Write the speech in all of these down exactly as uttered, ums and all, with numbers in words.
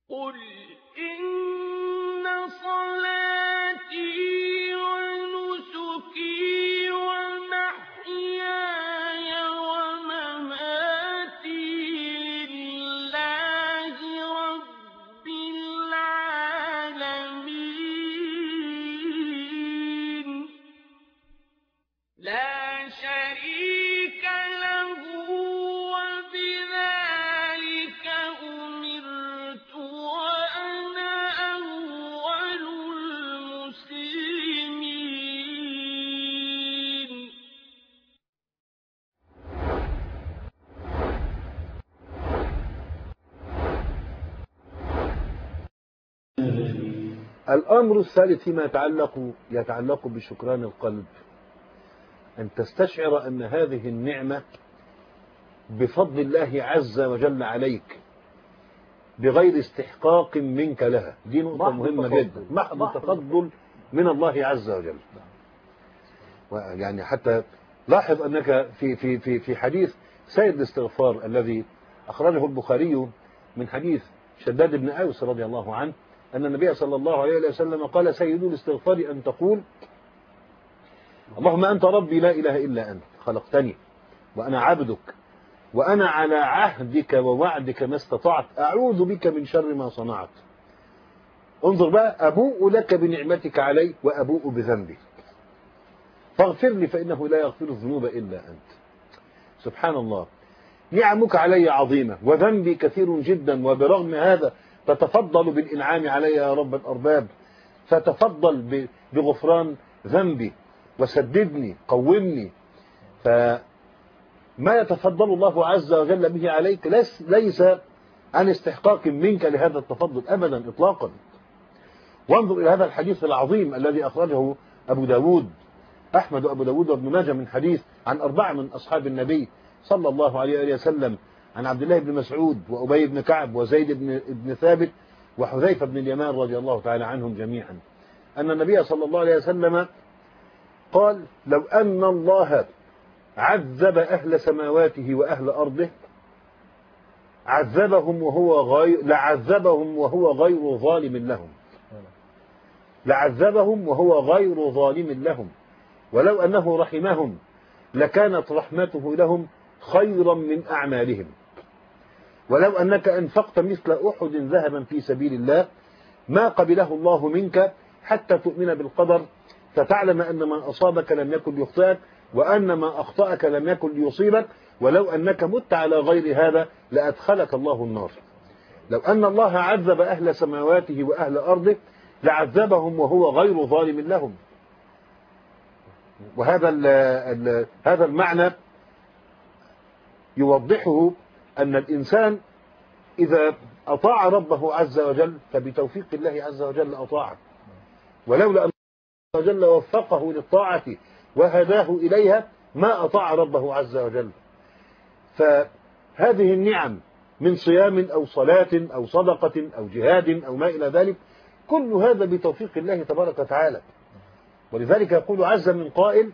قل إن صلاتي ونسكي ومحياي ومماتي لله رب العالمين لا شريك له وبذلك أمرت وأنا أول المسلمين. الأمر الثالث فيما يتعلق يتعلق بشكران القلب، أن تستشعر أن هذه النعمة بفضل الله عز وجل عليك بغير استحقاق منك لها. دي نقطة مهمة جدا، محض تفضل من الله عز وجل. يعني حتى لاحظ أنك في في في في حديث سيد الاستغفار الذي أخرجه البخاري من حديث شداد بن أوس رضي الله عنه أن النبي صلى الله عليه وسلم قال: سيد الاستغفار أن تقول: اللهم أنت ربي لا إله إلا أنت خلقتني وأنا عبدك وأنا على عهدك ووعدك ما استطعت أعوذ بك من شر ما صنعت. انظر بقى: أبوء لك بنعمتك علي وأبوء بذنبي فاغفر لي فإنه لا يغفر الذنوب إلا أنت. سبحان الله، نعمك علي عظيمة وذنبي كثير جدا، وبرغم هذا تتفضل بالإنعام علي يا رب الأرباب، فتفضل بغفران ذنبي وسددني قومني. فما يتفضل الله عز وجل به عليك ليس عن استحقاق منك لهذا التفضل أبدا إطلاقا. وانظر إلى هذا الحديث العظيم الذي أخرجه أبو داود أحمد وأبو داود وابن ماجه من حديث عن أربعة من أصحاب النبي صلى الله عليه وسلم، عن عبد الله بن مسعود وأبي بن كعب وزيد بن, بن ثابت وحذيفة بن اليمان رضي الله تعالى عنهم جميعا، أن النبي صلى الله عليه وسلم قال: لو أن الله عذب أهل سماواته وأهل أرضه عذبهم وهو غير لعذبهم وهو غير ظالم لهم لعذبهم وهو غير ظالم لهم ولو أنه رحمهم لكانت رحمته لهم خيرا من أعمالهم، ولو أنك أنفقت مثل أحد ذهبا في سبيل الله ما قبله الله منك حتى تؤمن بالقدر فتعلم أن ما أصابك لم يكن ليخطئك وأن ما أخطأك لم يكن ليصيبك، ولو أنك مت على غير هذا لأدخلك الله النار. لو أن الله عذب أهل سماواته وأهل أرضه لعذبهم وهو غير ظالم لهم. وهذا ال ال هذا المعنى يوضحه أن الإنسان إذا أطاع ربه عز وجل فبتوفيق الله عز وجل أطاعه، ولولا أن الله عز وجل وفقه للطاعة وهداه إليها ما أطاع ربه عز وجل. فهذه النعم من صيام أو صلاة أو صدقة أو جهاد أو ما إلى ذلك كل هذا بتوفيق الله تبارك وتعالى. ولذلك يقول عز من قائل: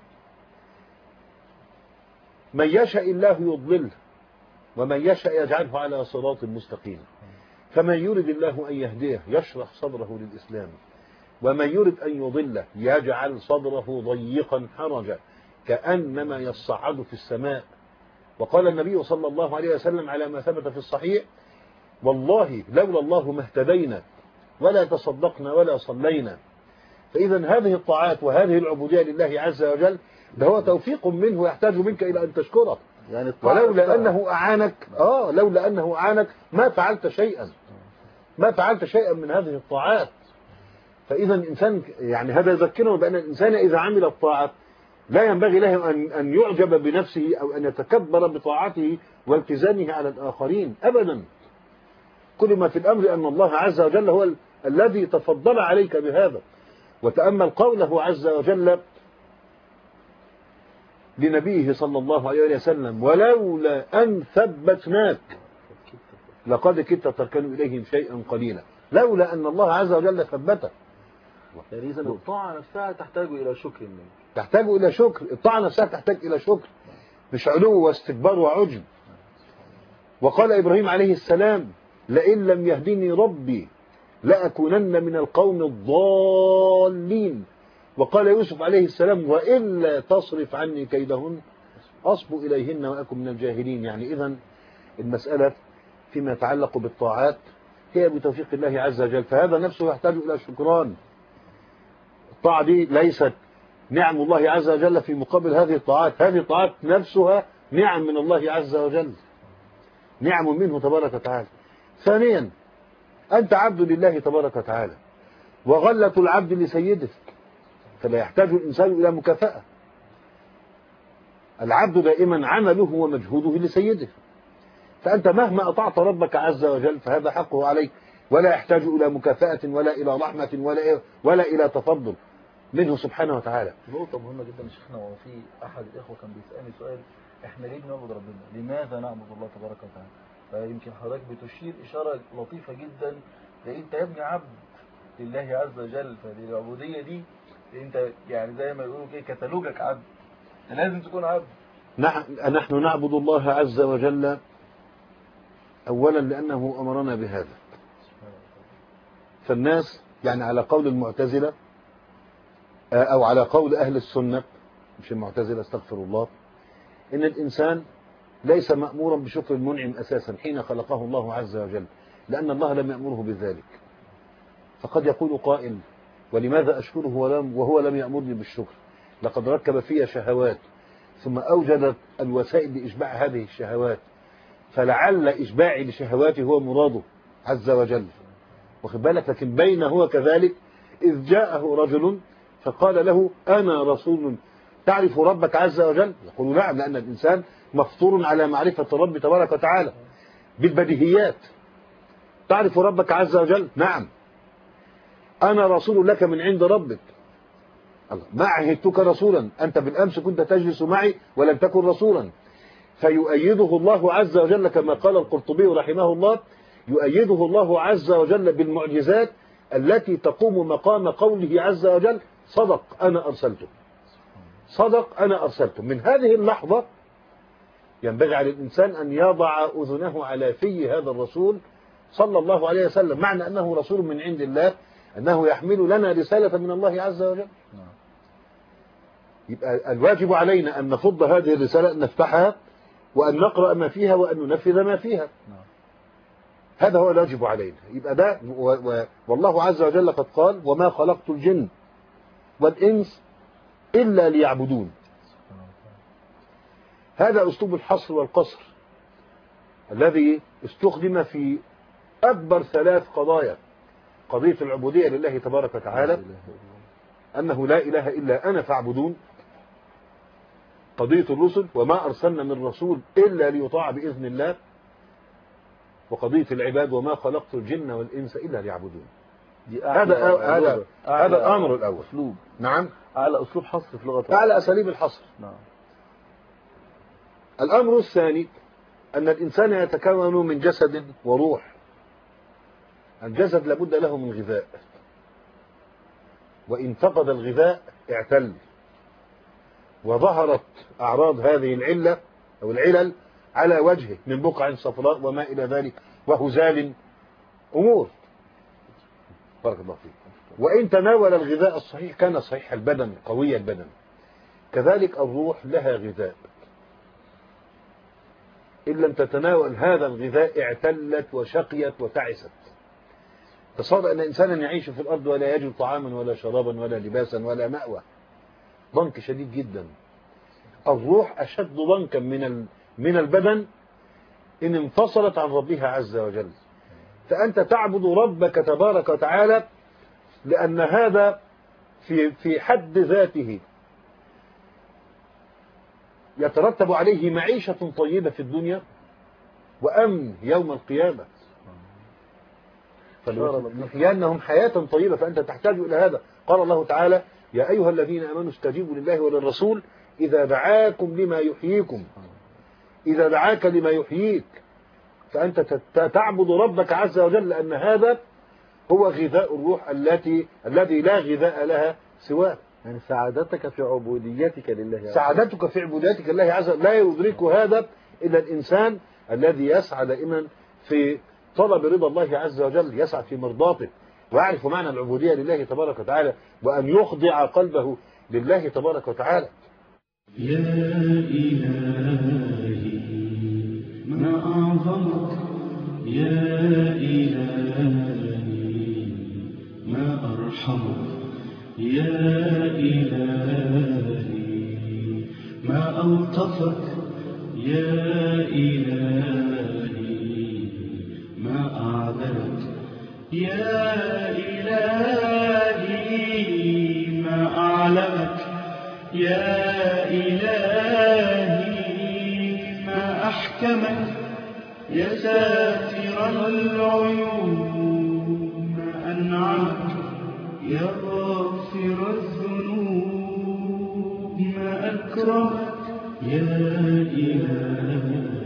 من يشاء الله يضلله ومن يشاء يجعله على صراط مستقيم، فمن يرد الله أن يهديه يشرح صدره للإسلام ومن يرد أن يضله يجعل صدره ضيقا حرجا كأنما يصعد في السماء. وقال النبي صلى الله عليه وسلم على ما ثبت في الصحيح: والله لولا الله ما اهتدينا ولا تصدقنا ولا صلينا. فإذا هذه الطاعات وهذه العبودية لله عز وجل ده هو توفيق منه يحتاج منك إلى أن تشكره، يعني ولولا أنه أعانك آه لولا أنه أعانك ما فعلت شيئا ما فعلت شيئا من هذه الطاعات. فإذا الإنسان يعني هذا يذكرنا بأن الإنسان إذا عمل الطاعة لا ينبغي له أن أن يعجب بنفسه أو أن يتكبر بطاعته والتزامه على الآخرين أبدا. كل ما في الأمر أن الله عز وجل هو ال الذي تفضل عليك بهذا. وتأمل قوله عز وجل لنبيه صلى الله عليه وسلم: ولولا أن ثبتناك لقد كدت تركن إليهم شيئا قليلا. لولا أن الله عز وجل ثبته. يعني إذن الطاعة نفسها تحتاج إلى شكر منك. تحتاج إلى شكر. الطاعة نفسها تحتاج إلى شكر مش علو واستكبار وعجب. وقال إبراهيم عليه السلام لئن لم يهدني ربي لأكونن من القوم الضالين. وقال يوسف عليه السلام وإلا تصرف عني كيدهن أصب إليهن وأكن من الجاهلين. يعني إذن المسألة فيما يتعلق بالطاعات هي بتوفيق الله عز وجل، فهذا نفسه يحتاج إلى شكران. الطاعة دي ليست نعم الله عز وجل في مقابل هذه الطاعات، هذه الطاعات نفسها نعم من الله عز وجل، نعم منه تبارك وتعالى. ثانيا أنت عبد لله تبارك وتعالى، وغلة العبد لسيده، فلا يحتاج الإنسان إلى مكافأة. العبد دائما عمله ومجهوده لسيده، فأنت مهما أطعت ربك عز وجل فهذا حقه عليك، ولا يحتاج إلى مكافأة ولا إلى رحمة ولا ولا إلى تفضل منه سبحانه وتعالى. نقطة مهمة جدا يا شيخنا، وفي أحد الإخوة كان بيسألني سؤال: إحنا ليه بنعبد ربنا؟ لماذا نعبد الله تبارك وتعالى؟ فيمكن حضرتك بتشير إشارة لطيفة جدا، لأن أنت يا ابني عبد لله عز وجل، فدي العبودية دي أنت يعني زي ما يقولوا كده كتالوجك عبد، لازم تكون عبد. نحن نعبد الله عز وجل أولا لأنه أمرنا بهذا. فالناس يعني على قول المعتزلة أو على قول أهل السنة، مش المعتزلة استغفر الله، إن الإنسان ليس مأمورا بشكر المنعم أساسا حين خلقه الله عز وجل، لأن الله لم يأمره بذلك. فقد يقول قائل: ولماذا أشكره وهو لم يأمرني بالشكر؟ لقد ركب في شهوات ثم أوجدت الوسائل لإشباع هذه الشهوات، فلعل إشباعي لشهواتي هو مراده عز وجل، واخد بالك؟ لكن بين هو كذلك إذ جاءه رجل فقال له: أنا رسول تعرف ربك عز وجل؟ يقول: نعم، لأن الإنسان مفطور على معرفة الرب تبارك وتعالى بالبديهيات. تعرف ربك عز وجل؟ نعم. أنا رسول لك من عند ربك. الله، ما عهدتك رسولا، أنت بالأمس كنت تجلس معي ولم تكن رسولا. فيؤيده الله عز وجل كما قال القرطبي رحمه الله: يؤيده الله عز وجل بالمعجزات التي تقوم مقام قوله عز وجل: صدق أنا أرسلته، صدق أنا أرسلته. من هذه اللحظة ينبغي على الإنسان أن يضع أذنه على في هذا الرسول صلى الله عليه وسلم، معنى أنه رسول من عند الله أنه يحمل لنا رسالة من الله عز وجل. يبقى الواجب علينا أن نفض هذه الرسالة، أن نفتحها وأن نقرأ ما فيها وأن ننفذ ما فيها. هذا هو الواجب علينا. يبقى ده و و والله عز وجل قد قال: وما خلقت الجن والإنس إلا ليعبدون. هذا أسلوب الحصر والقصر الذي استخدم في أكبر ثلاث قضايا: قضية العبودية لله تبارك وتعالى، أنه لا إله إلا أنا فاعبدون، قضية الرسل وما أرسلنا من رسول إلا ليطاع بإذن الله، وقضية العباد وما خلقت الجن والإنس إلا ليعبدون. هذا هذا هذا الأمر الأول. أسلوب. نعم، أعلى أسلوب حصر في لغة، أعلى أساليب الحصر. نعم. الأمر الثاني أن الإنسان يتكون من جسد وروح. الجسد لابد له من غذاء، وإن فقد الغذاء اعتل، وظهرت أعراض هذه العلة أو العلل على وجهه من بقع صفراء وما إلى ذلك وهزال أمور. بارك الله فيك. وإن تناول الغذاء الصحيح كان صحيح البدن قوي البدن. كذلك الروح لها غذاء، إن لم تتناول هذا الغذاء اعتلت وشقيت وتعست. فصار أن إنسانا يعيش في الأرض ولا يجد طعاما ولا شرابا ولا لباسا ولا مأوى، ضنك شديد جدا. الروح أشد ضنكا من من البدن إن انفصلت عن ربها عز وجل. فأنت تعبد ربك تبارك وتعالى لأن هذا في في حد ذاته يترتب عليه معيشة طيبة في الدنيا وأمن يوم القيامة، لأنهم حياة طيبة. فأنت تحتاج إلى هذا. قال الله تعالى: يا أيها الذين آمنوا استجيبوا لله وللرسول إذا دعاكم لما يحييكم. إذا دعاك لما يحييك، فأنت تعبد ربك عز وجل لأن هذا هو غذاء الروح التي الذي لا غذاء لها سواه. يعني سعادتك في عبوديتك لله عز وجل، سعادتك في عبوديتك لله عز وجل لا يدرك هذا إلا الإنسان الذي يسعى دائما في طلب رضا الله عز وجل، يسعى في مرضاته ويعرف معنى العبودية لله تبارك وتعالى، وأن يخضع قلبه لله تبارك وتعالى. يا إلهي ما أعظمك، يا إلهي ما أرحمك، يا إلهي ما ألطفك، يا إلهي ما أعذرك، يا إلهي ما أعلمك، يا إلهي ما أحكمك، يا ساتر العيون ما أنعمك، يا غافر الذنوب ما أكرمك، يا إلهي